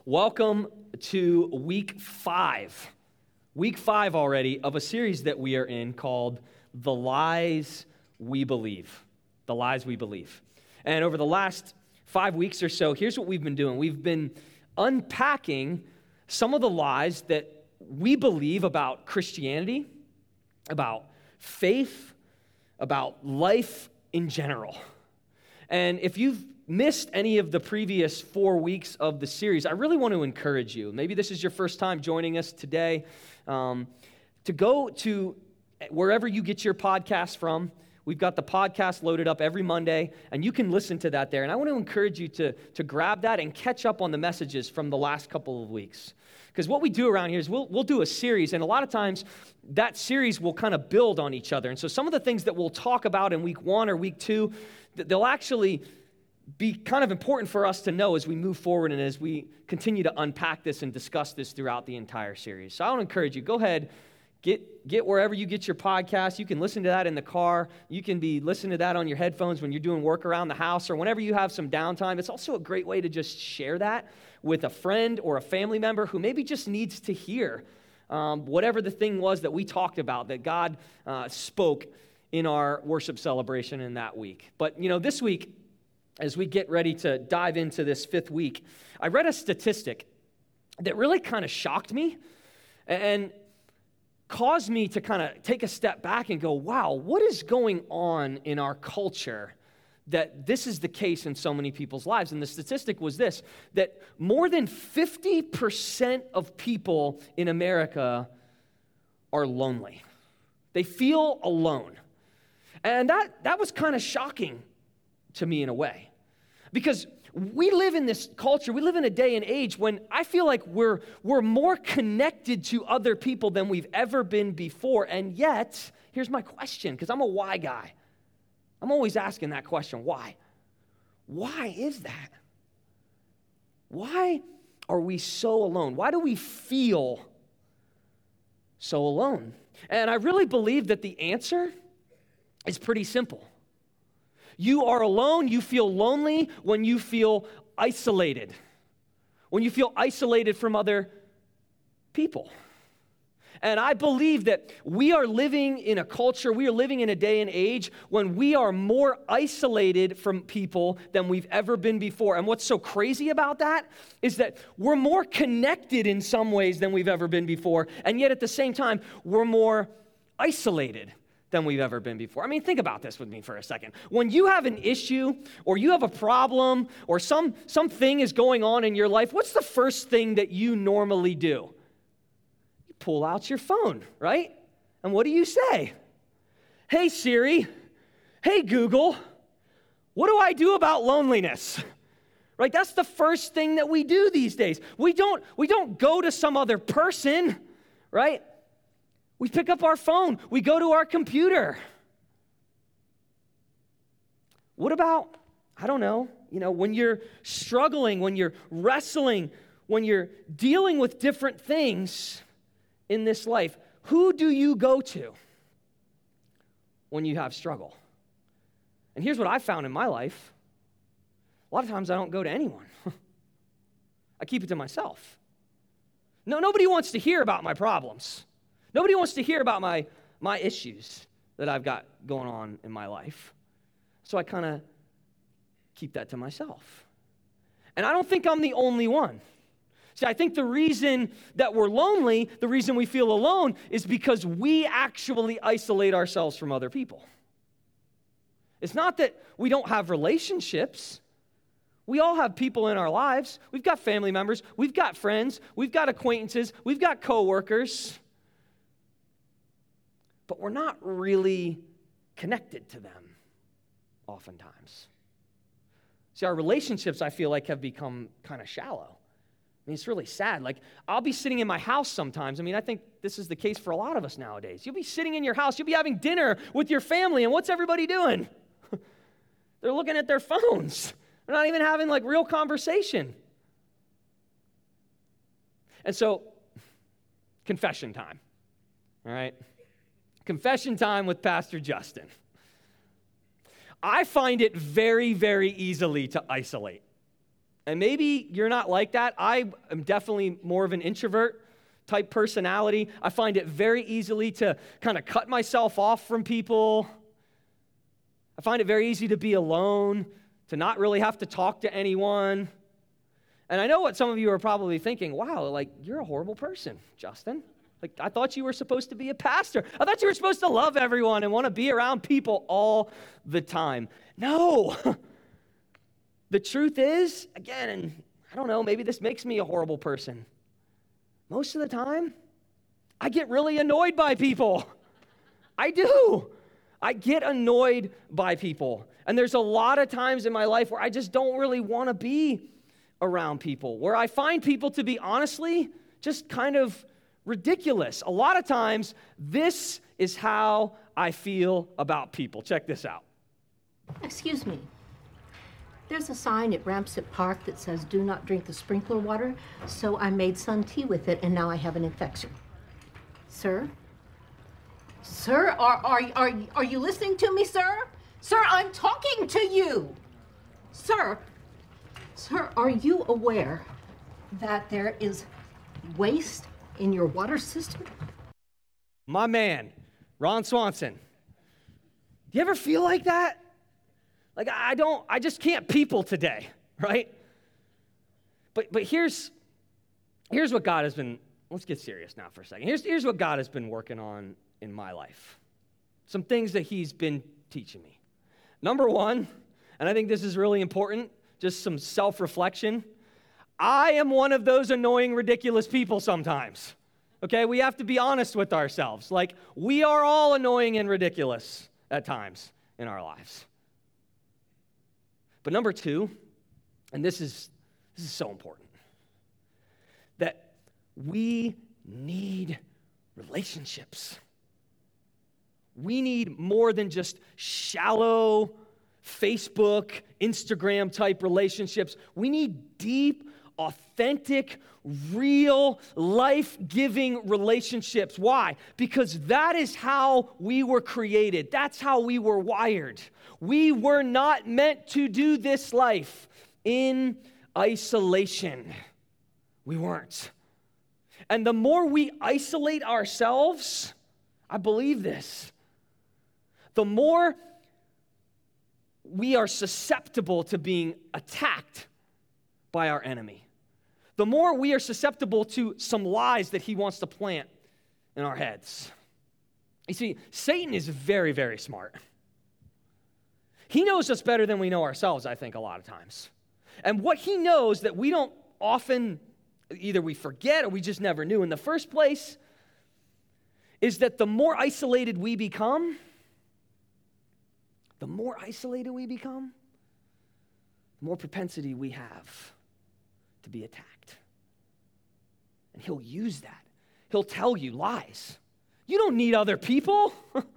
Welcome to week 5 already of a series that we are in called The Lies We Believe. The Lies We Believe. And over the last 5 weeks or so, here's what we've been doing. We've been unpacking some of the lies that we believe about Christianity, about faith, about life in general. And if you've missed any of the previous 4 weeks of the series, I really want to encourage you. Maybe this is your first time joining us today, to go to wherever you get your podcast from. We've got the podcast loaded up every Monday, and you can listen to that there. And I want to encourage you to grab that and catch up on the messages from the last couple of weeks. Because what we do around here is we'll do a series, and a lot of times that series will kind of build on each other. And so some of the things that we'll talk about in week 1 or week 2, they'll actually be kind of important for us to know as we move forward and as we continue to unpack this and discuss this throughout the entire series. So I want to encourage you, go ahead, get wherever you get your podcast. You can listen to that in the car. You can be listening to that on your headphones when you're doing work around the house or whenever you have some downtime. It's also a great way to just share that with a friend or a family member who maybe just needs to hear whatever the thing was that we talked about, that God spoke in our worship celebration in that week. But, this week, as we get ready to dive into this 5th week, I read a statistic that really kind of shocked me and caused me to kind of take a step back and go, wow, what is going on in our culture that this is the case in so many people's lives? And the statistic was this, that more than 50% of people in America are lonely. They feel alone. And that was kind of shocking to me in a way. Because we live in this culture, we live in a day and age when I feel like we're more connected to other people than we've ever been before. And yet, here's my question, because I'm a why guy. I'm always asking that question, why? Why is that? Why are we so alone? Why do we feel so alone? And I really believe that the answer is pretty simple. You are alone, you feel lonely when you feel isolated. When you feel isolated from other people. And I believe that we are living in a culture, we are living in a day and age when we are more isolated from people than we've ever been before. And what's so crazy about that is that we're more connected in some ways than we've ever been before, and yet at the same time, we're more isolated than we've ever been before. I mean, think about this with me for a second. When you have an issue or you have a problem or something is going on in your life, what's the first thing that you normally do? You pull out your phone, right? And what do you say? Hey Siri, hey Google, what do I do about loneliness? Right? That's the first thing that we do these days. We don't go to some other person, right? We pick up our phone. We go to our computer. What about, I don't know, when you're struggling, when you're wrestling, when you're dealing with different things in this life, who do you go to when you have struggle? And here's what I found in my life. A lot of times I don't go to anyone. I keep it to myself. Nobody wants to hear about my problems. Nobody wants to hear about my issues that I've got going on in my life. So I kind of keep that to myself. And I don't think I'm the only one. See, I think the reason that we're lonely, the reason we feel alone, is because we actually isolate ourselves from other people. It's not that we don't have relationships. We all have people in our lives. We've got family members. We've got friends. We've got acquaintances. We've got coworkers. But we're not really connected to them oftentimes. See, our relationships, I feel like, have become kind of shallow. I mean, it's really sad. Like, I'll be sitting in my house sometimes. I mean, I think this is the case for a lot of us nowadays. You'll be sitting in your house. You'll be having dinner with your family, and what's everybody doing? They're looking at their phones. They're not even having, real conversation. And so, confession time, all right? Confession time with Pastor Justin. I find it very, very easily to isolate. And maybe you're not like that. I am definitely more of an introvert type personality. I find it very easily to kind of cut myself off from people. I find it very easy to be alone, to not really have to talk to anyone. And I know what some of you are probably thinking, wow, like, you're a horrible person, Justin. Like, I thought you were supposed to be a pastor. I thought you were supposed to love everyone and want to be around people all the time. No. The truth is, again, and I don't know, maybe this makes me a horrible person. Most of the time, I get really annoyed by people. I do. I get annoyed by people. And there's a lot of times in my life where I just don't really want to be around people, where I find people to be honestly just kind of ridiculous. A lot of times, this is how I feel about people. Check this out. Excuse me. There's a sign at Ramsett Park that says, "Do not drink the sprinkler water," so I made sun tea with it, and now I have an infection. Sir? Sir, are you listening to me, sir? Sir, I'm talking to you. Sir, are you aware that there is waste in your water system? My man, Ron Swanson. Do you ever feel like that? Like, I just can't people today, right? But here's what God has been, let's get serious now for a second. Here's what God has been working on in my life. Some things that he's been teaching me. Number one, and I think this is really important, just some self-reflection. I am one of those annoying, ridiculous people sometimes. Okay, we have to be honest with ourselves. Like, we are all annoying and ridiculous at times in our lives. But number two, and this is so important, that we need relationships. We need more than just shallow Facebook, Instagram type relationships. We need deep, authentic, real, life-giving relationships. Why? Because that is how we were created. That's how we were wired. We were not meant to do this life in isolation. We weren't. And the more we isolate ourselves, I believe this, the more we are susceptible to being attacked by our enemy. The more we are susceptible to some lies that he wants to plant in our heads. You see, Satan is very, very smart. He knows us better than we know ourselves, I think, a lot of times. And what he knows that we don't often, either we forget or we just never knew in the first place, is that the more isolated we become, the more propensity we have to be attacked. And he'll use that. He'll tell you lies. You don't need other people.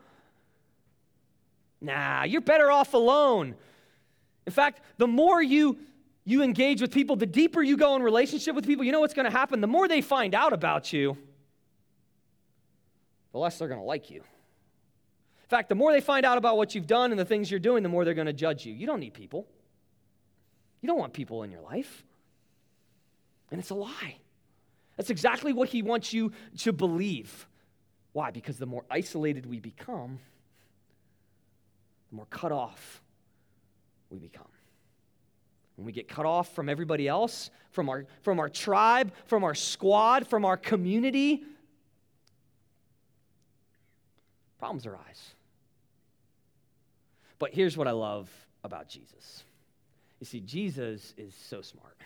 Nah, you're better off alone. In fact, the more you engage with people, the deeper you go in relationship with people, you know what's going to happen? The more they find out about you, the less they're going to like you. In fact, the more they find out about what you've done and the things you're doing, the more they're going to judge you. You don't need people. You don't want people in your life. And it's a lie. That's exactly what he wants you to believe. Why? Because the more isolated we become, the more cut off we become. When we get cut off from everybody else, from our tribe, from our squad, from our community, problems arise. But here's what I love about Jesus. You see, Jesus is so smart.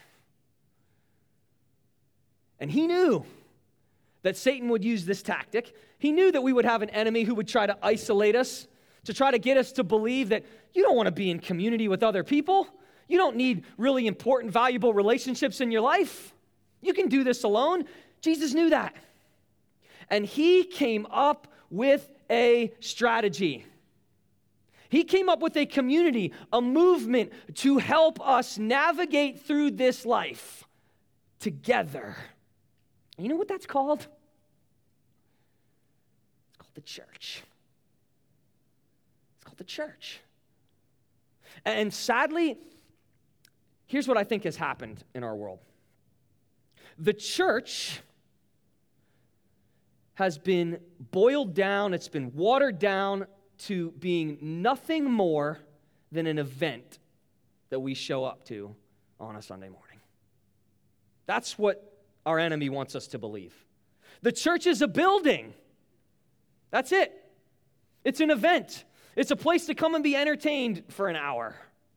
And he knew that Satan would use this tactic. He knew that we would have an enemy who would try to isolate us, to try to get us to believe that you don't want to be in community with other people. You don't need really important, valuable relationships in your life. You can do this alone. Jesus knew that. And he came up with a strategy. He came up with a community, a movement to help us navigate through this life together. You know what that's called? It's called the church. It's called the church. And sadly, here's what I think has happened in our world. The church has been boiled down, it's been watered down to being nothing more than an event that we show up to on a Sunday morning. That's what our enemy wants us to believe. The church is a building. That's it. It's an event. It's a place to come and be entertained for an hour.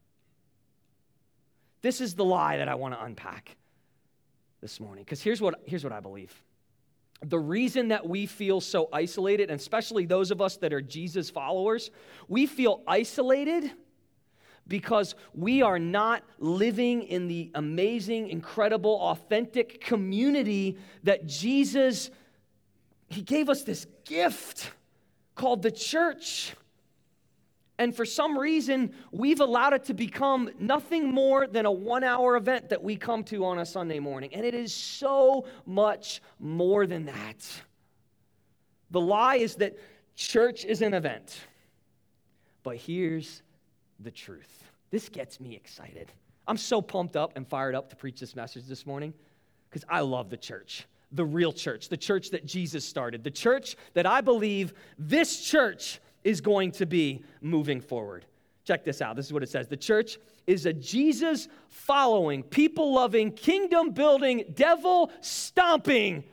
This is the lie that I want to unpack this morning, because here's what I believe. The reason that we feel so isolated, and especially those of us that are Jesus followers, we feel isolated because we are not living in the amazing, incredible, authentic community that Jesus, he gave us this gift called the church. And for some reason, we've allowed it to become nothing more than a 1-hour event that we come to on a Sunday morning. And it is so much more than that. The lie is that church is an event. But here's the truth. This gets me excited. I'm so pumped up and fired up to preach this message this morning because I love the church, the real church, the church that Jesus started, the church that I believe this church is going to be moving forward. Check this out. This is what it says. The church is a Jesus-following, people-loving, kingdom-building, devil-stomping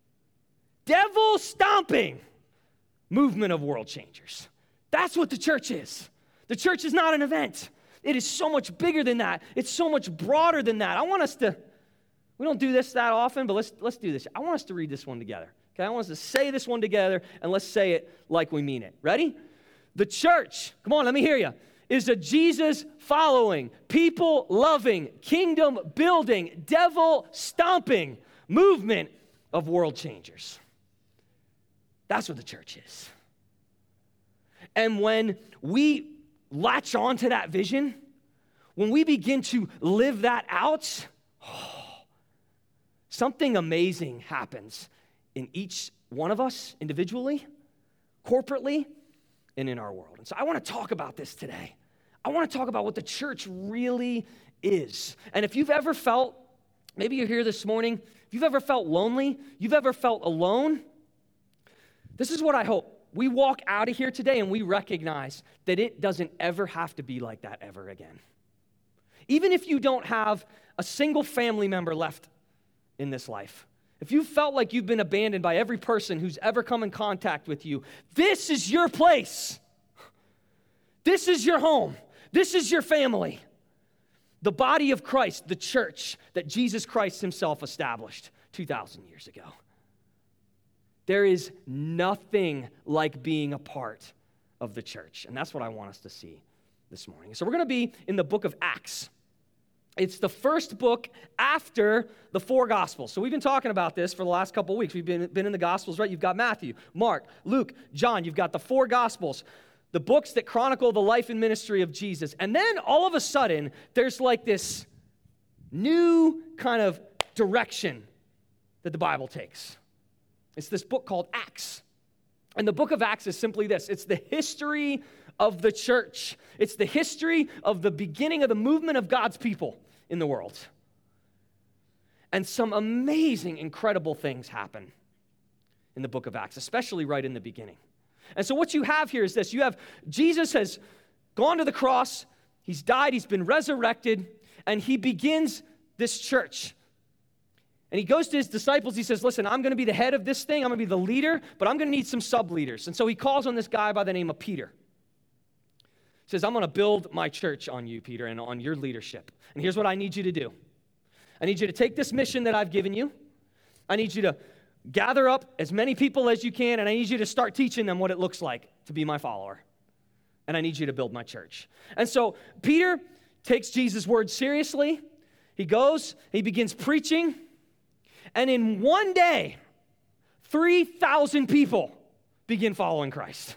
movement of world changers. That's what the church is. The church is not an event. It is so much bigger than that. It's so much broader than that. I want us to, we don't do this that often, but let's do this. I want us to read this one together. Okay, I want us to say this one together, and let's say it like we mean it. Ready? The church, come on, let me hear you, is a Jesus-following, people-loving, kingdom-building, devil-stomping movement of world changers. That's what the church is. And when we latch on to that vision, when we begin to live that out, something amazing happens in each one of us individually, corporately, and in our world. And so I want to talk about this today. I want to talk about what the church really is. And if you've ever felt, maybe you're here this morning, if you've ever felt lonely, you've ever felt alone, this is what I hope. We walk out of here today and we recognize that it doesn't ever have to be like that ever again. Even if you don't have a single family member left in this life, if you felt like you've been abandoned by every person who's ever come in contact with you, this is your place. This is your home. This is your family. The body of Christ, the church that Jesus Christ himself established 2,000 years ago. There is nothing like being a part of the church. And that's what I want us to see this morning. So we're going to be in the book of Acts. It's the first book after the 4 Gospels. So we've been talking about this for the last couple of weeks. We've been in the Gospels, right? You've got Matthew, Mark, Luke, John. You've got the 4 Gospels, the books that chronicle the life and ministry of Jesus. And then all of a sudden, there's like this new kind of direction that the Bible takes. It's this book called Acts. And the book of Acts is simply this. It's the history of the church. It's the history of the beginning of the movement of God's people in the world. And some amazing, incredible things happen in the book of Acts, especially right in the beginning. And so what you have here is this. You have Jesus has gone to the cross. He's died. He's been resurrected. And he begins this church. And he goes to his disciples, he says, listen, I'm going to be the head of this thing, I'm going to be the leader, but I'm going to need some sub-leaders. And so he calls on this guy by the name of Peter. He says, I'm going to build my church on you, Peter, and on your leadership. And here's what I need you to do. I need you to take this mission that I've given you. I need you to gather up as many people as you can, and I need you to start teaching them what it looks like to be my follower. And I need you to build my church. And so Peter takes Jesus' word seriously. He goes, he begins preaching. And in one day, 3,000 people begin following Christ.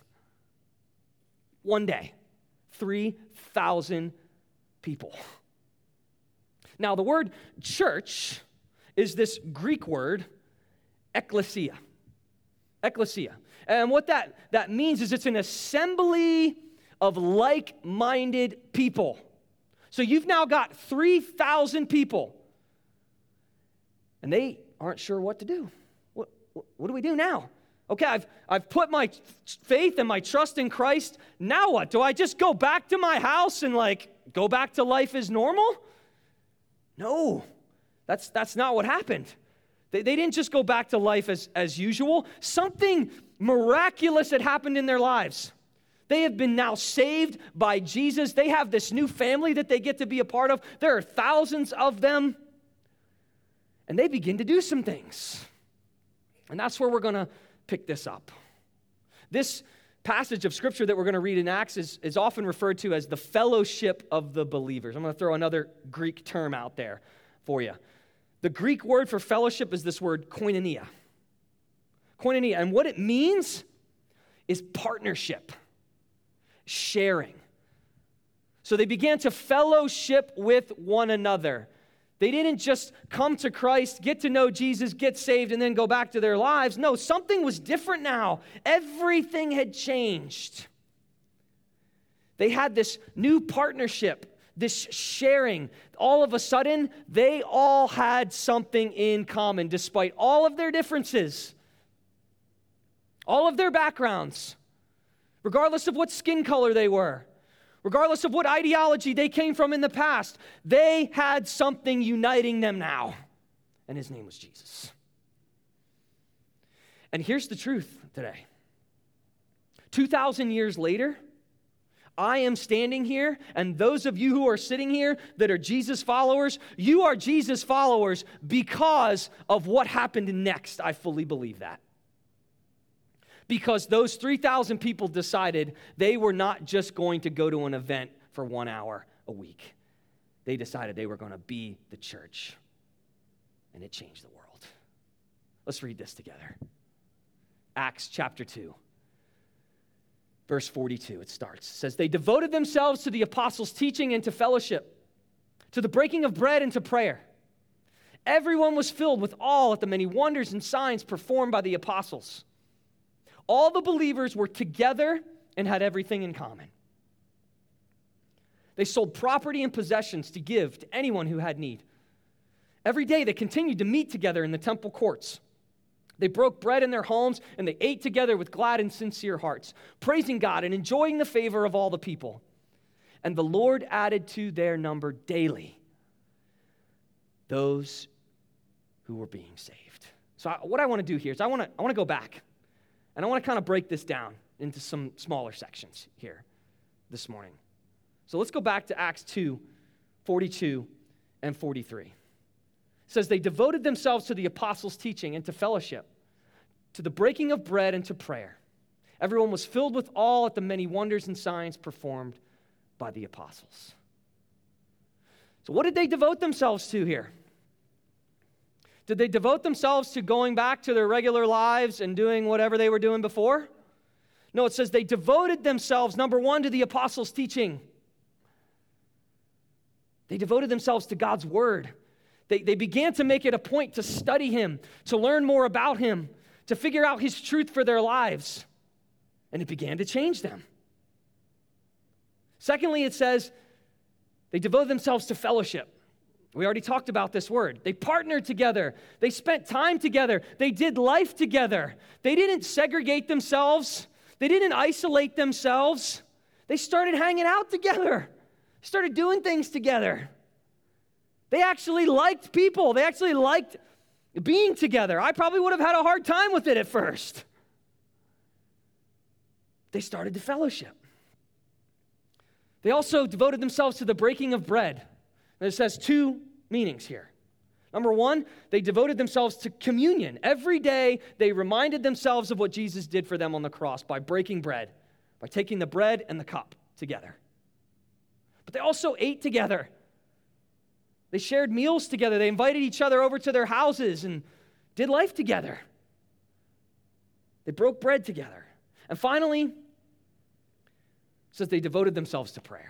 One day, 3,000 people. Now, the word church is this Greek word, ekklesia. Ekklesia. And what that means is it's an assembly of like-minded people. So you've now got 3,000 people, and they aren't sure what to do. What do we do now? Okay, I've put my faith and my trust in Christ. Now what? Do I just go back to my house and go back to life as normal? No, that's not what happened. They didn't just go back to life as usual. Something miraculous had happened in their lives. They have been now saved by Jesus. They have this new family that they get to be a part of. There are thousands of them. And they begin to do some things. And that's where we're going to pick this up. This passage of Scripture that we're going to read in Acts is often referred to as the fellowship of the believers. I'm going to throw another Greek term out there for you. The Greek word for fellowship is this word koinonia. Koinonia, and what it means is partnership, sharing. So they began to fellowship with one another. They didn't just come to Christ, get to know Jesus, get saved, and then go back to their lives. No, something was different now. Everything had changed. They had this new partnership, this sharing. All of a sudden, they all had something in common, despite all of their differences, all of their backgrounds, regardless of what skin color they were, regardless of what ideology they came from in the past. They had something uniting them now, and his name was Jesus. And here's the truth today. 2,000 years later, I am standing here, and those of you who are sitting here that are Jesus followers, you are Jesus followers because of what happened next. I fully believe that. Because those 3,000 people decided they were not just going to go to an event for 1 hour a week. They decided they were going to be the church, and it changed the world. Let's read this together. Acts chapter 2. Verse 42, it starts. It says, they devoted themselves to the apostles' teaching and to fellowship, to the breaking of bread and to prayer. Everyone was filled with awe at the many wonders and signs performed by the apostles. All the believers were together and had everything in common. They sold property and possessions to give to anyone who had need. Every day they continued to meet together in the temple courts. They broke bread in their homes, and they ate together with glad and sincere hearts, praising God and enjoying the favor of all the people. And the Lord added to their number daily those who were being saved. So what I want to do here is I want to go back, and I want to kind of break this down into some smaller sections here this morning. So let's go back to Acts 2, 42 and 43. It says, they devoted themselves to the apostles' teaching and to fellowship, to the breaking of bread and to prayer. Everyone was filled with awe at the many wonders and signs performed by the apostles. So what did they devote themselves to here? Did they devote themselves to going back to their regular lives and doing whatever they were doing before? No, it says they devoted themselves, number one, to the apostles' teaching. They devoted themselves to God's word. They began to make it a point to study him, to learn more about him, to figure out his truth for their lives. And it began to change them. Secondly, it says they devoted themselves to fellowship. We already talked about this word. They partnered together. They spent time together. They did life together. They didn't segregate themselves. They didn't isolate themselves. They started hanging out together. Started doing things together. They actually liked people. They actually liked being together. I probably would have had a hard time with it at first. They started to fellowship. They also devoted themselves to the breaking of bread. And it says two meanings here. Number one, they devoted themselves to communion. Every day, they reminded themselves of what Jesus did for them on the cross by breaking bread, by taking the bread and the cup together. But they also ate together. They shared meals together. They invited each other over to their houses and did life together. They broke bread together. And finally, it says they devoted themselves to prayer.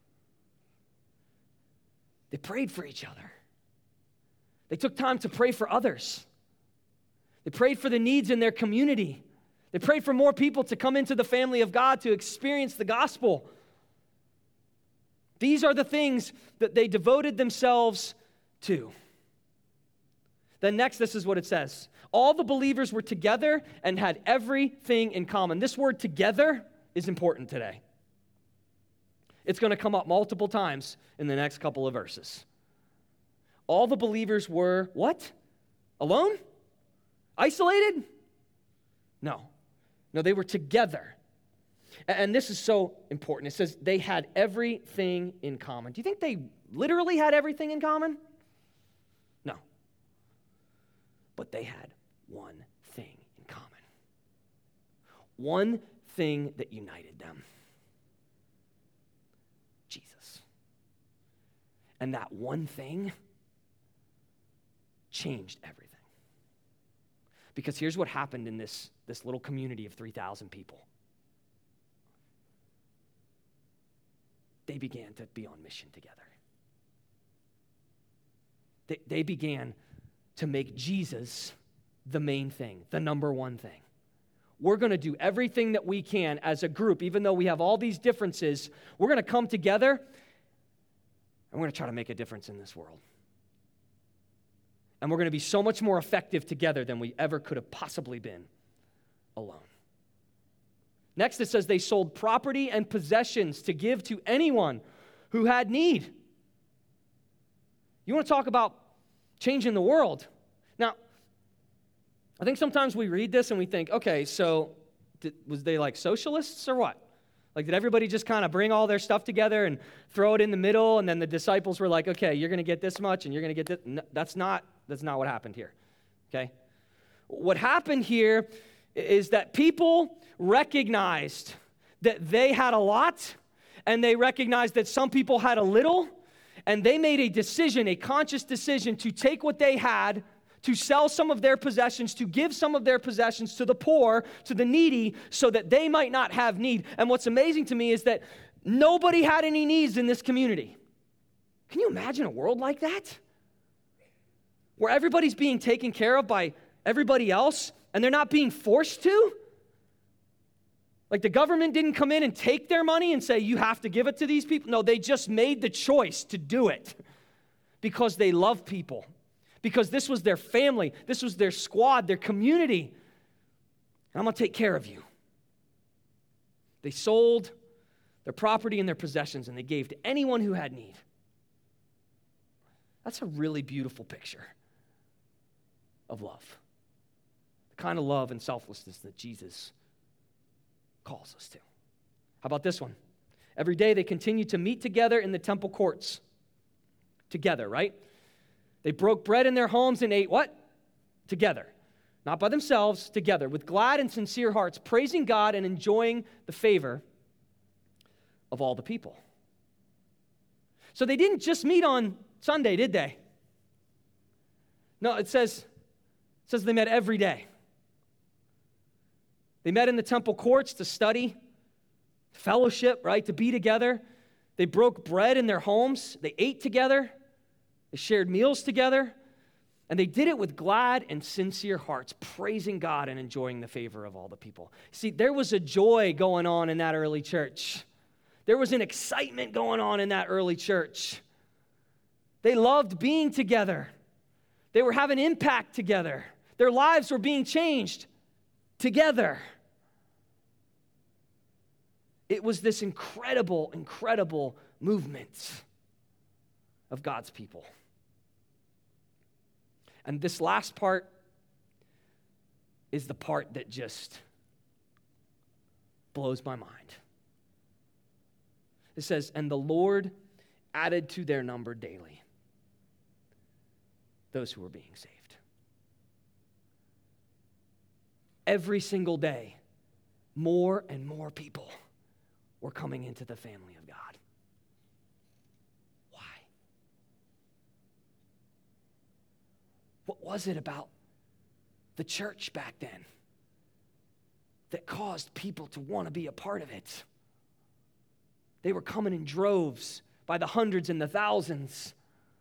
They prayed for each other. They took time to pray for others. They prayed for the needs in their community. They prayed for more people to come into the family of God to experience the gospel. These are the things that they devoted themselves to. Then next, this is what it says. All the believers were together and had everything in common. This word together is important today. It's going to come up multiple times in the next couple of verses. All the believers were what? Alone? Isolated? No. No, they were together. And this is so important. It says they had everything in common. Do you think they literally had everything in common? No. But they had one thing in common. One thing that united them. Jesus. And that one thing changed everything. Because here's what happened in this little community of 3,000 people. They began to be on mission together. They began to make Jesus the main thing, the number one thing. We're going to do everything that we can as a group, even though we have all these differences. We're going to come together and we're going to try to make a difference in this world. And we're going to be so much more effective together than we ever could have possibly been alone. Next, it says they sold property and possessions to give to anyone who had need. You want to talk about changing the world? Now, I think sometimes we read this and we think, okay, so was they like socialists or what? Like, did everybody just kind of bring all their stuff together and throw it in the middle, and then the disciples were like, okay, you're going to get this much and you're going to get this? No, that's not what happened here, okay? What happened here is that people recognized that they had a lot, and they recognized that some people had a little, and they made a decision, a conscious decision, to take what they had, to sell some of their possessions, to give some of their possessions to the poor, to the needy, so that they might not have need. And what's amazing to me is that nobody had any needs in this community. Can you imagine a world like that? Where everybody's being taken care of by everybody else, and they're not being forced to? Like, the government didn't come in and take their money and say, you have to give it to these people. No, they just made the choice to do it because they love people, because this was their family, this was their squad, their community, and I'm going to take care of you. They sold their property and their possessions, and they gave to anyone who had need. That's a really beautiful picture of love. The kind of love and selflessness that Jesus calls us to. How about this one? Every day they continued to meet together in the temple courts. Together, right? They broke bread in their homes and ate what? Together. Not by themselves, together, with glad and sincere hearts, praising God and enjoying the favor of all the people. So they didn't just meet on Sunday, did they? No, it says they met every day. They met in the temple courts to study, fellowship, right, to be together. They broke bread in their homes. They ate together. They shared meals together. And they did it with glad and sincere hearts, praising God and enjoying the favor of all the people. See, there was a joy going on in that early church. There was an excitement going on in that early church. They loved being together. They were having impact together. Their lives were being changed together. It was this incredible, incredible movement of God's people. And this last part is the part that just blows my mind. It says, and the Lord added to their number daily those who were being saved. Every single day, more and more people were coming into the family of God. Why? What was it about the church back then that caused people to want to be a part of it? They were coming in droves by the hundreds and the thousands.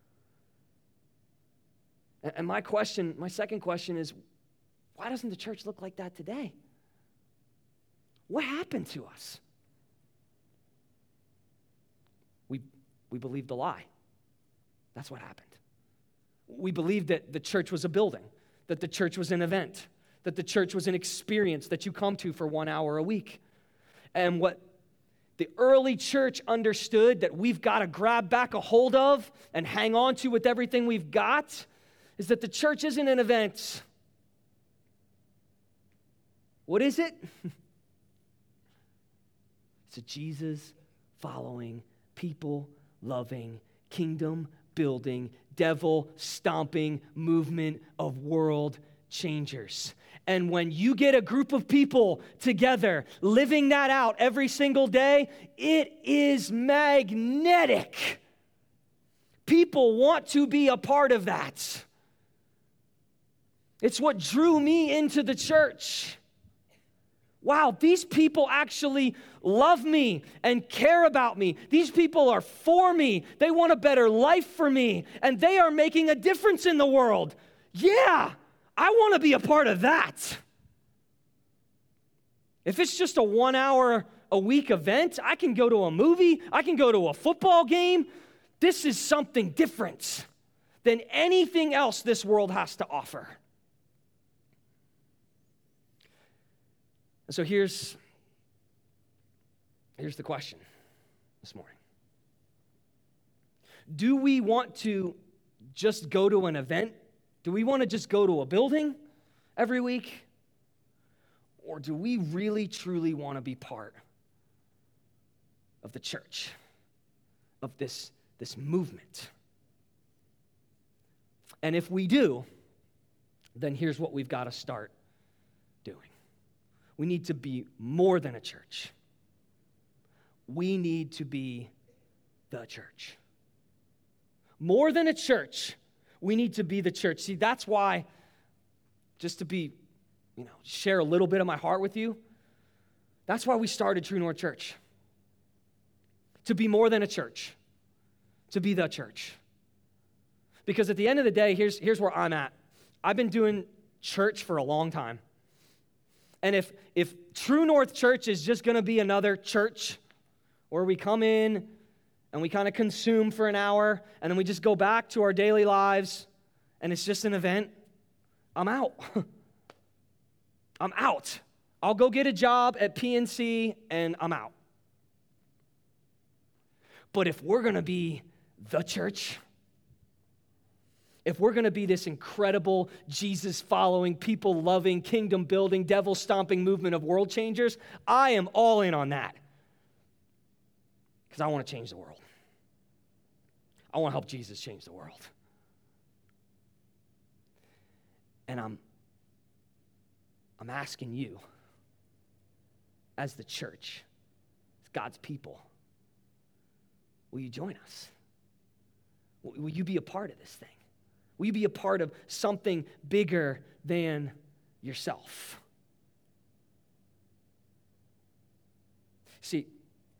And my second question is, why doesn't the church look like that today? What happened to us? We believed a lie. That's what happened. We believed that the church was a building, that the church was an event, that the church was an experience that you come to for 1 hour a week. And what the early church understood that we've got to grab back a hold of and hang on to with everything we've got is that the church isn't an event. What is it? It's a Jesus-following, people-loving, kingdom-building, devil-stomping movement of world changers. And when you get a group of people together living that out every single day, it is magnetic. People want to be a part of that. It's what drew me into the church. Wow, these people actually love me and care about me. These people are for me. They want a better life for me, and they are making a difference in the world. Yeah, I want to be a part of that. If it's just a 1 hour a week event, I can go to a movie, I can go to a football game. This is something different than anything else this world has to offer. And so here's the question this morning. Do we want to just go to an event? Do we want to just go to a building every week? Or do we really, truly want to be part of the church, of this movement? And if we do, then here's what we've got to start doing. We need to be more than a church. We need to be the church. More than a church, we need to be the church. See, that's why, just to be, share a little bit of my heart with you, that's why we started True North Church. To be more than a church. To be the church. Because at the end of the day, here's where I'm at. I've been doing church for a long time. And if True North Church is just going to be another church where we come in and we kind of consume for an hour and then we just go back to our daily lives and it's just an event, I'm out. I'm out. I'll go get a job at PNC and I'm out. But if we're going to be the church, if we're going to be this incredible Jesus-following, people-loving, kingdom-building, devil-stomping movement of world changers, I am all in on that. Because I want to change the world. I want to help Jesus change the world. And I'm asking you, as the church, as God's people, will you join us? Will you be a part of this thing? Will you be a part of something bigger than yourself? See,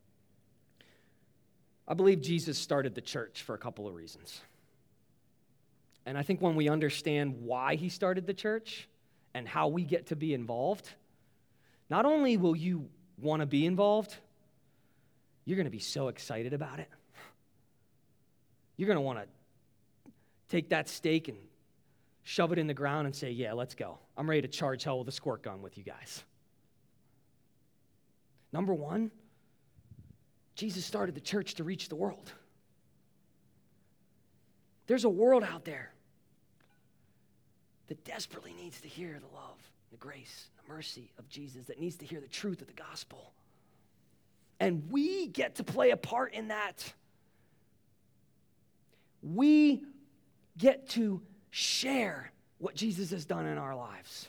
I believe Jesus started the church for a couple of reasons. And I think when we understand why he started the church and how we get to be involved, not only will you want to be involved, you're going to be so excited about it. You're going to want to take that stake and shove it in the ground and say, yeah, let's go. I'm ready to charge hell with a squirt gun with you guys. Number one, Jesus started the church to reach the world. There's a world out there that desperately needs to hear the love, the grace, the mercy of Jesus, that needs to hear the truth of the gospel. And we get to play a part in that. We get to share what Jesus has done in our lives.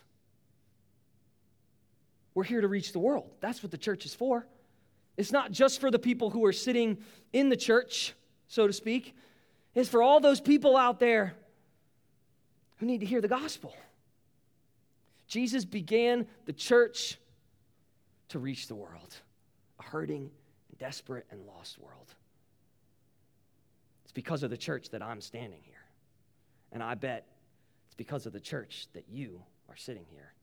We're here to reach the world. That's what the church is for. It's not just for the people who are sitting in the church, so to speak. It's for all those people out there who need to hear the gospel. Jesus began the church to reach the world, a hurting, desperate, and lost world. It's because of the church that I'm standing here. And I bet it's because of the church that you are sitting here.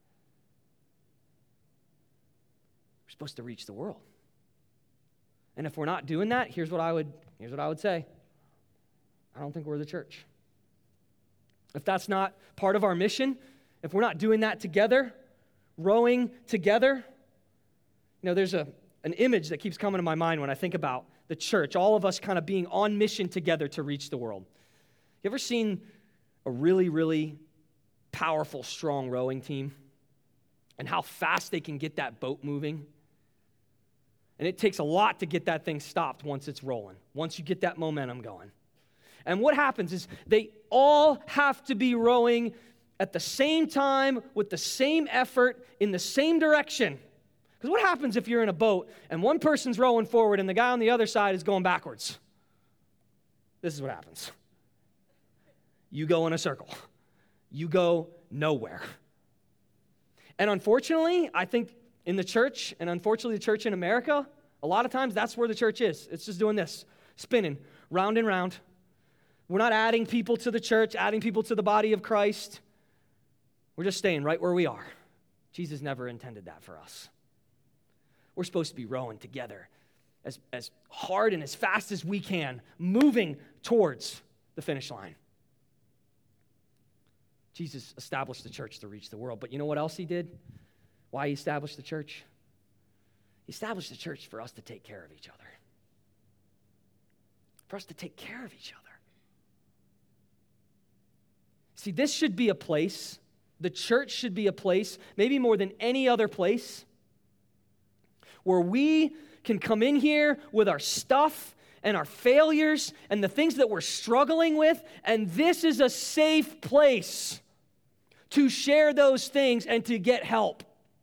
We're supposed to reach the world. And if we're not doing that, here's what I would Here's what I would say. I don't think we're the church. If that's not part of our mission, if we're not doing that together, rowing together, there's an image that keeps coming to my mind when I think about the church, all of us kind of being on mission together to reach the world. You ever seen a really, really powerful, strong rowing team and how fast they can get that boat moving? And it takes a lot to get that thing stopped once it's rolling, once you get that momentum going. And what happens is they all have to be rowing at the same time with the same effort in the same direction. Because what happens if you're in a boat and one person's rowing forward and the guy on the other side is going backwards? This is what happens. You go in a circle. You go nowhere. And unfortunately, I think in the church, and unfortunately the church in America, a lot of times that's where the church is. It's just doing this, spinning round and round. We're not adding people to the church, adding people to the body of Christ. We're just staying right where we are. Jesus never intended that for us. We're supposed to be rowing together as hard and as fast as we can, moving towards the finish line. Jesus established the church to reach the world. But you know what else he did? Why he established the church? He established the church for us to take care of each other. For us to take care of each other. See, this should be a place, the church should be a place, maybe more than any other place, where we can come in here with our stuff and our failures and the things that we're struggling with, and this is a safe place to share those things and to get help.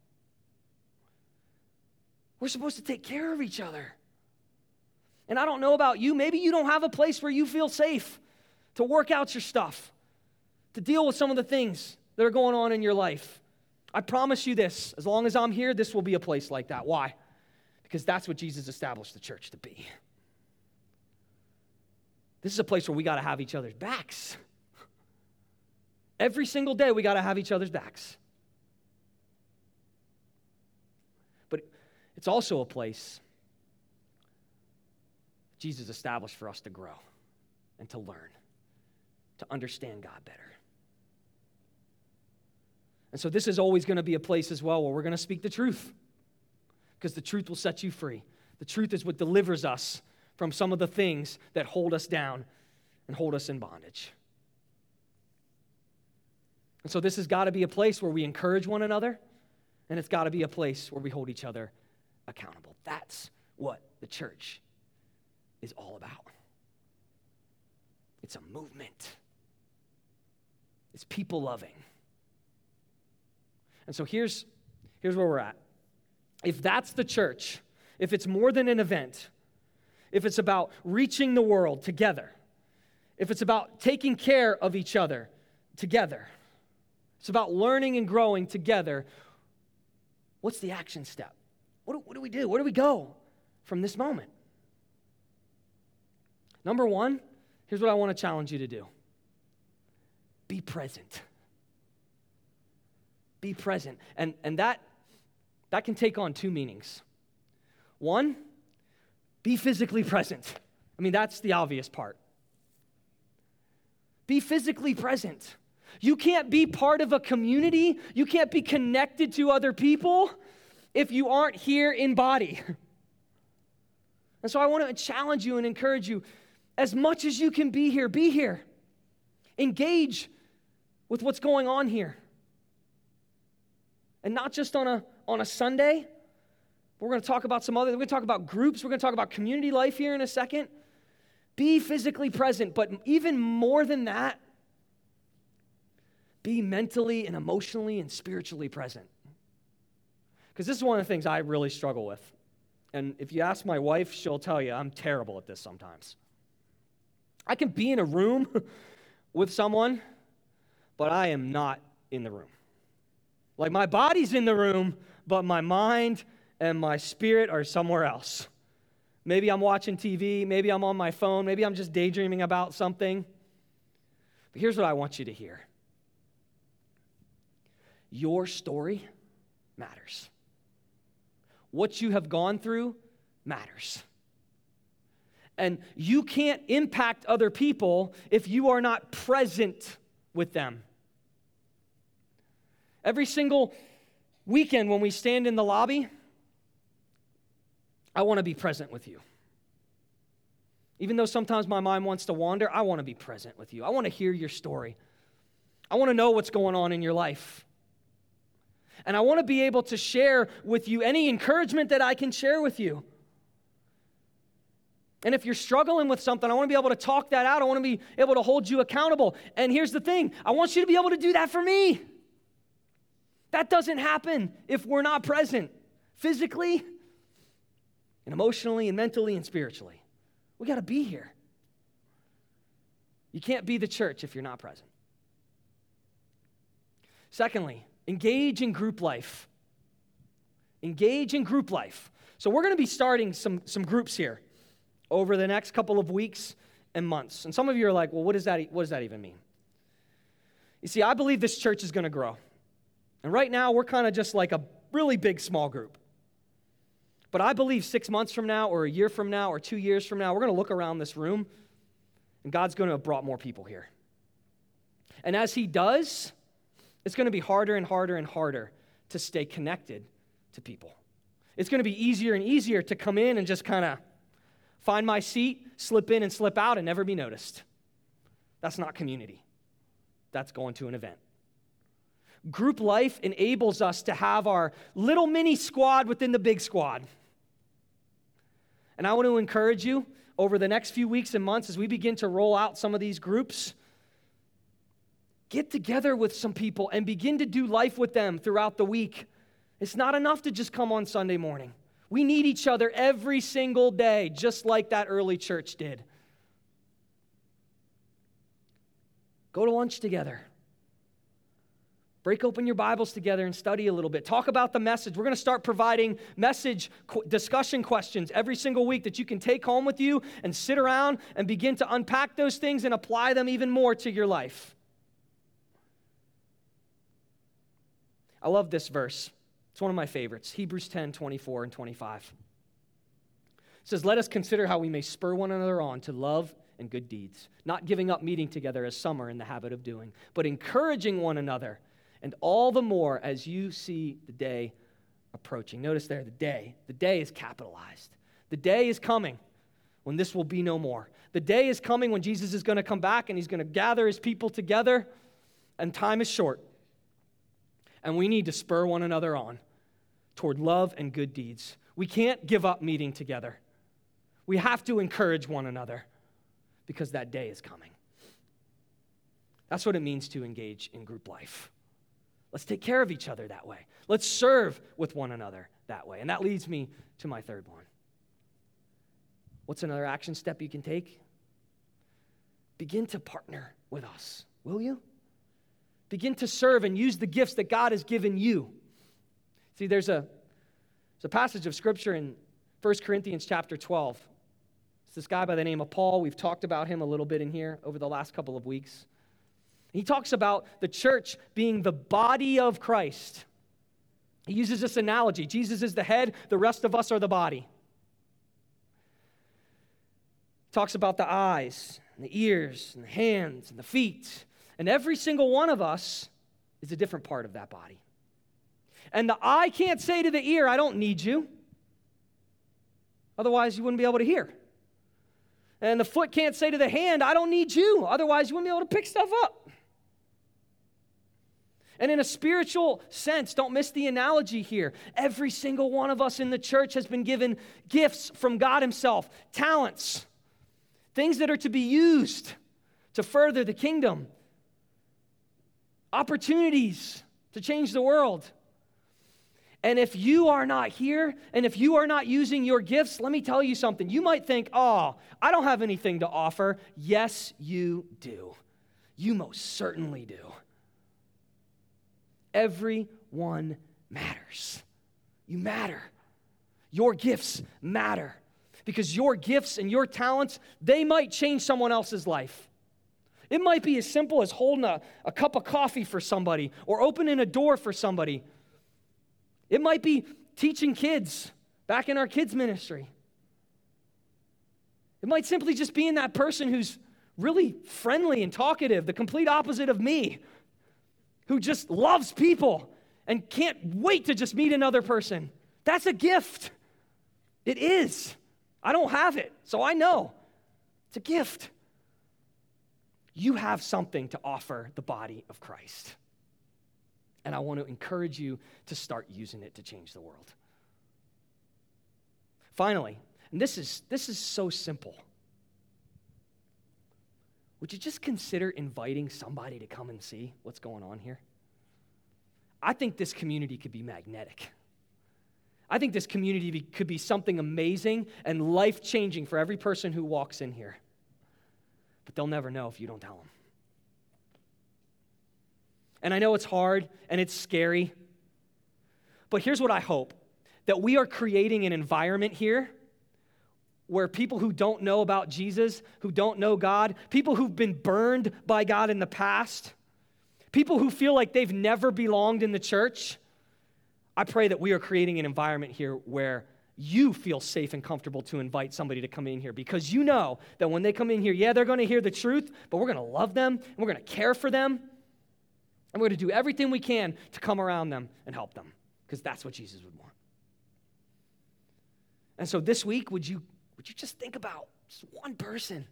We're supposed to take care of each other. And I don't know about you, maybe you don't have a place where you feel safe to work out your stuff, to deal with some of the things that are going on in your life. I promise you this, as long as I'm here, this will be a place like that. Why? Because that's what Jesus established the church to be. This is a place where we got to have each other's backs. Every single day, we got to have each other's backs. But it's also a place Jesus established for us to grow and to learn, to understand God better. And so this is always going to be a place as well where we're going to speak the truth, because the truth will set you free. The truth is what delivers us from some of the things that hold us down and hold us in bondage. And so this has got to be a place where we encourage one another, and it's got to be a place where we hold each other accountable. That's what the church is all about. It's a movement. It's people loving. And so here's where we're at. If that's the church, if it's more than an event, if it's about reaching the world together, if it's about taking care of each other together, it's about learning and growing together, what's the action step? What do we do? Where do we go from this moment? Number one, here's what I want to challenge you to do. Be present. Be present. And that can take on two meanings. One, be physically present. I mean, that's the obvious part. Be physically present. You can't be part of a community, you can't be connected to other people if you aren't here in body. And so I want to challenge you and encourage you, as much as you can be here, be here. Engage with what's going on here. And not just on a Sunday. We're going to talk about we're going to talk about groups, we're going to talk about community life here in a second. Be physically present, but even more than that, be mentally and emotionally and spiritually present. Because this is one of the things I really struggle with. And if you ask my wife, she'll tell you I'm terrible at this sometimes. I can be in a room with someone, but I am not in the room. Like, my body's in the room, but my mind and my spirit are somewhere else. Maybe I'm watching TV, maybe I'm on my phone, maybe I'm just daydreaming about something. But here's what I want you to hear. Your story matters. What you have gone through matters. And you can't impact other people if you are not present with them. Every single weekend when we stand in the lobby, I want to be present with you. Even though sometimes my mind wants to wander, I want to be present with you. I want to hear your story. I want to know what's going on in your life. And I want to be able to share with you any encouragement that I can share with you. And if you're struggling with something, I want to be able to talk that out. I want to be able to hold you accountable. And here's the thing, I want you to be able to do that for me. That doesn't happen if we're not present physically and emotionally and mentally and spiritually. We got to be here. You can't be the church if you're not present. Secondly, engage in group life. Engage in group life. So we're going to be starting some groups here over the next couple of weeks and months. And some of you are like, well, what does that even mean? You see, I believe this church is going to grow. And right now, we're kind of just like a really big small group. But I believe 6 months from now, or a year from now, or 2 years from now, we're going to look around this room, and God's going to have brought more people here. And as He does, it's going to be harder and harder and harder to stay connected to people. It's going to be easier and easier to come in and just kind of find my seat, slip in and slip out, and never be noticed. That's not community. That's going to an event. Group life enables us to have our little mini squad within the big squad. And I want to encourage you over the next few weeks and months as we begin to roll out some of these groups, get together with some people and begin to do life with them throughout the week. It's not enough to just come on Sunday morning. We need each other every single day, just like that early church did. Go to lunch together. Break open your Bibles together and study a little bit. Talk about the message. We're going to start providing message discussion questions every single week that you can take home with you and sit around and begin to unpack those things and apply them even more to your life. I love this verse. It's one of my favorites. Hebrews 10, 24 and 25. It says, let us consider how we may spur one another on to love and good deeds, not giving up meeting together as some are in the habit of doing, but encouraging one another, and all the more as you see the day approaching. Notice there, the day. The day is capitalized. The day is coming when this will be no more. The day is coming when Jesus is going to come back and He's going to gather His people together, and time is short. And we need to spur one another on toward love and good deeds. We can't give up meeting together. We have to encourage one another because that day is coming. That's what it means to engage in group life. Let's take care of each other that way. Let's serve with one another that way. And that leads me to my third one. What's another action step you can take? Begin to partner with us, will you? Begin to serve and use the gifts that God has given you. See, there's a passage of Scripture in 1 Corinthians chapter 12. It's this guy by the name of Paul. We've talked about him a little bit in here over the last couple of weeks. He talks about the church being the body of Christ. He uses this analogy. Jesus is the head, the rest of us are the body. He talks about the eyes, and the ears, and the hands, and the feet. And every single one of us is a different part of that body. And the eye can't say to the ear, I don't need you. Otherwise, you wouldn't be able to hear. And the foot can't say to the hand, I don't need you. Otherwise, you wouldn't be able to pick stuff up. And in a spiritual sense, don't miss the analogy here. Every single one of us in the church has been given gifts from God Himself, talents, things that are to be used to further the kingdom, opportunities to change the world. And if you are not here, and if you are not using your gifts, let me tell you something. You might think, oh, I don't have anything to offer. Yes, you do. You most certainly do. Everyone matters. You matter. Your gifts matter. Because your gifts and your talents, they might change someone else's life. It might be as simple as holding a cup of coffee for somebody or opening a door for somebody. It might be teaching kids back in our kids' ministry. It might simply just be in that person who's really friendly and talkative, the complete opposite of me, who just loves people and can't wait to just meet another person. That's a gift. It is. I don't have it, so I know. It's a gift. You have something to offer the body of Christ. And I want to encourage you to start using it to change the world. Finally, and this is so simple. Would you just consider inviting somebody to come and see what's going on here? I think this community could be magnetic. I think this community could be something amazing and life-changing for every person who walks in here. But they'll never know if you don't tell them. And I know it's hard and it's scary, but here's what I hope, that we are creating an environment here where people who don't know about Jesus, who don't know God, people who've been burned by God in the past, people who feel like they've never belonged in the church, I pray that we are creating an environment here where you feel safe and comfortable to invite somebody to come in here, because you know that when they come in here, yeah, they're going to hear the truth, but we're going to love them, and we're going to care for them, and we're going to do everything we can to come around them and help them, because that's what Jesus would want. And so this week, would you just think about just one person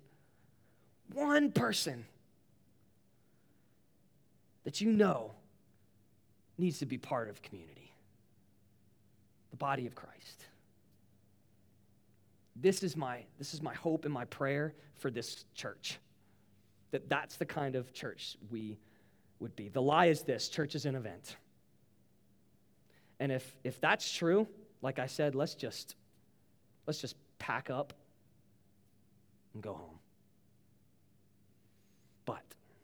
that you know needs to be part of community, the body of Christ. This is my hope and my prayer for this church, that's the kind of church we would be. The lie is this: church is an event. And if that's true, like I said, let's just pack up and go home. But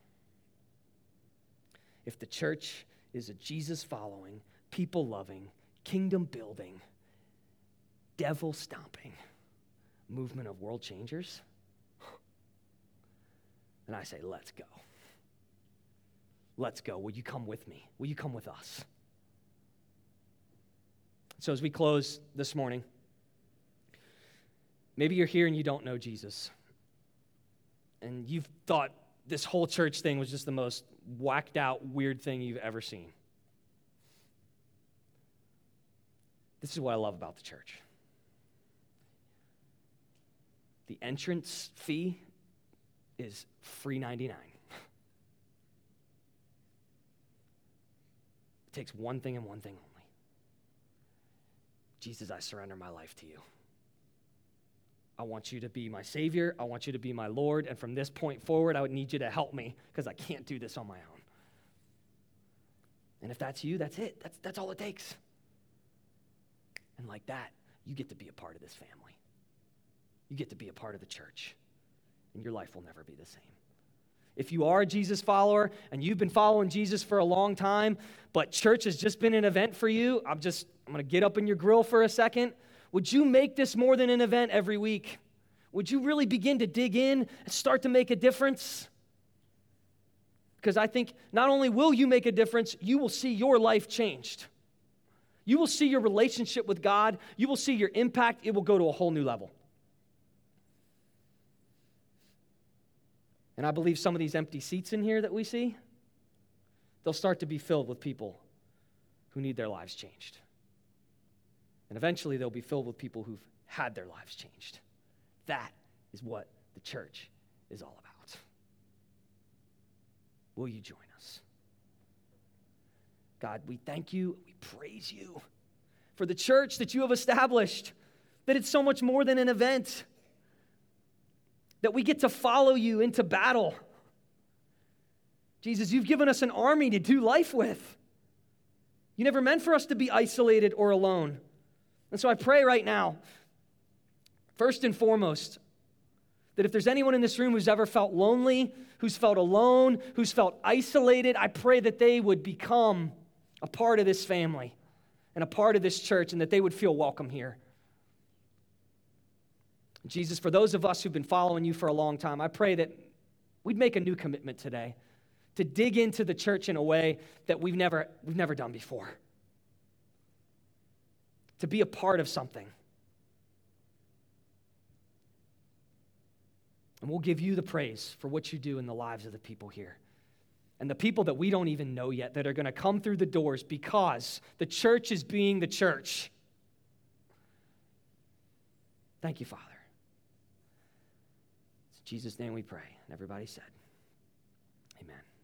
if the church is a Jesus-following, people-loving, kingdom-building, devil-stomping movement of world changers, then I say, let's go. Let's go. Will you come with me? Will you come with us? So as we close this morning, maybe you're here and you don't know Jesus, and you've thought this whole church thing was just the most whacked out, weird thing you've ever seen. This is what I love about the church. The entrance fee is free $99. It takes one thing and one thing only. Jesus, I surrender my life to you. I want you to be my Savior. I want you to be my Lord. And from this point forward, I would need you to help me, because I can't do this on my own. And if that's you, that's it. That's all it takes. And like that, you get to be a part of this family. You get to be a part of the church. And your life will never be the same. If you are a Jesus follower and you've been following Jesus for a long time, but church has just been an event for you, I'm going to get up in your grill for a second. Would you make this more than an event every week? Would you really begin to dig in and start to make a difference? Because I think not only will you make a difference, you will see your life changed. You will see your relationship with God. You will see your impact. It will go to a whole new level. And I believe some of these empty seats in here that we see, they'll start to be filled with people who need their lives changed. And eventually they'll be filled with people who've had their lives changed. That is what the church is all about. Will you join us? God, we thank you, we praise you for the church that you have established, that it's so much more than an event, that we get to follow you into battle. Jesus, you've given us an army to do life with. You never meant for us to be isolated or alone. And so I pray right now, first and foremost, that if there's anyone in this room who's ever felt lonely, who's felt alone, who's felt isolated, I pray that they would become a part of this family and a part of this church, and that they would feel welcome here. Jesus, for those of us who've been following you for a long time, I pray that we'd make a new commitment today to dig into the church in a way that we've never done before. To be a part of something And we'll give you the praise for what you do in the lives of the people here. And the people that we don't even know yet that are going to come through the doors because the church is being the church. Thank you, Father. It's in Jesus' name we pray. And everybody said, amen.